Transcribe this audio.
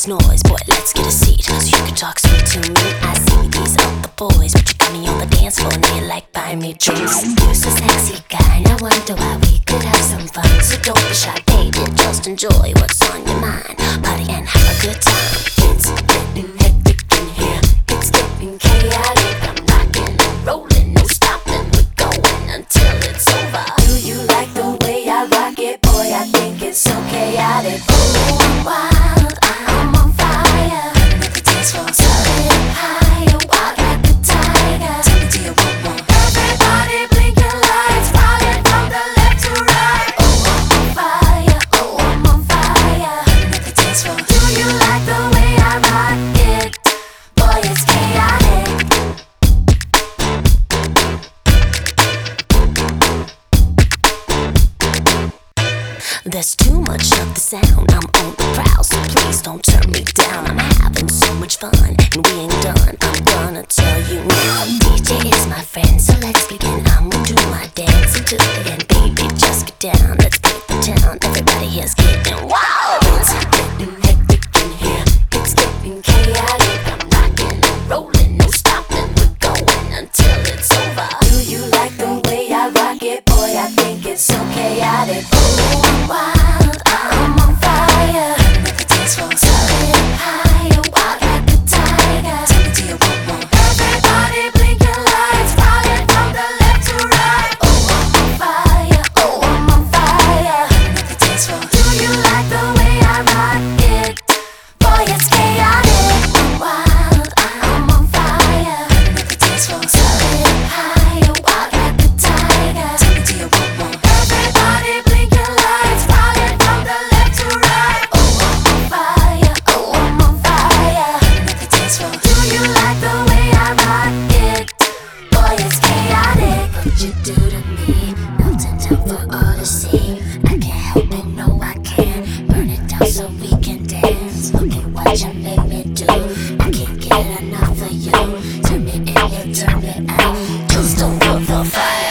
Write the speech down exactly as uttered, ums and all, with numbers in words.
this noise, boy, let's get a seat so you can talk sweet to me. I see these other boys, but you got me on the dance floor and they like buying me drinks. You're so sexy guy, and I wonder why we could have some fun. So don't be shy, baby, just enjoy what's on your mind. Party and have a good time. It's getting hectic in here, it's getting chaotic. I'm rocking and rolling, no stopping, we're going until it's over. Do you like the way I rock it, boy? I think it's so chaotic. Oh, I'm wild, I'm on fire. At the dance floor, turning higher, wild like a tiger. Tell me, do you want more? Everybody blinking lights, falling from the left to right. Oh, I'm on fire, oh, I'm on fire. At the dance floor, do you like the way I rock it? Boy, it's chaotic. There's too much of the sound, I'm on the prowl, so please don't turn me down. I'm having so much fun, and we ain't done, I'm gonna tell you now. D J is my friend, so let's begin. I'm gonna do my dance until the end, baby, just get down. Let's paint the town, everybody here's getting wild. It's getting hectic in here, it's getting chaotic. I'm rocking and rolling, no stopping, we're going until it's over. Do you like the way I rock it, boy? I think it's so chaotic. Oh, I'm wild, I'm on fire. At the dance floor, turning higher, wild like a tiger. Tell me, do you want more? Everybody blinking lights, falling from the left to right. Oh, I'm on fire, oh, I'm on fire. At the dance floor, do you like the way I rock it? Boy, it's chaotic. I'm wild, I'm on fire. At the dance floor, turning higher, wild like a tiger. Tell me, do you want more? Everybody blinking lights, falling from the left to right. Oh, I'm on fire, oh, I'm on fire. At the dance floor, do you like the way I rock it? Boy, it's chaotic. What you do to me, melting down for all to see. I can't help it, no I can't. Burn it down so we can dance. Look at what you make me do. I can't get enough of you. Turn me in, you turn me out. Just don't put the fire.